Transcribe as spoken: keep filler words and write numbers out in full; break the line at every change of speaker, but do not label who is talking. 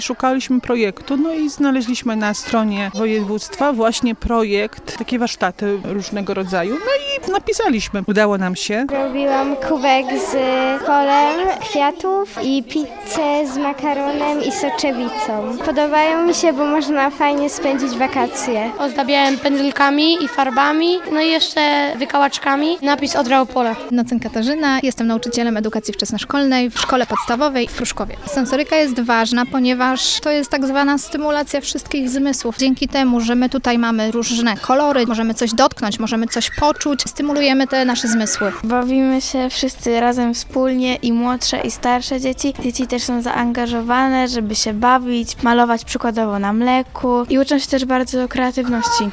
Szukaliśmy projektu, no i znaleźliśmy na stronie województwa właśnie projekt, takie warsztaty różnego rodzaju, no i napisaliśmy. Udało nam się.
Robiłam kubek z kolem, kwiatów i pizzę z makaronem i soczewicą. Podobają mi się, bo można fajnie spędzić wakacje.
Ozdabiałem pędzelkami i farbami, no i jeszcze wykałaczkami. Napis Odra Opole.
Nocen Katarzyna, jestem nauczycielem edukacji wczesnoszkolnej w szkole podstawowej w Pruszkowie. Sensoryka jest ważna, ponieważ to jest tak zwana stymulacja wszystkich zmysłów. Dzięki temu, że my tutaj mamy różne kolory, możemy coś dotknąć, możemy coś poczuć, stymulujemy te nasze zmysły.
Bawimy się wszyscy razem wspólnie, i młodsze, i starsze dzieci. Dzieci też są zaangażowane, żeby się bawić, malować przykładowo na mleku i uczą się też bardzo kreatywności.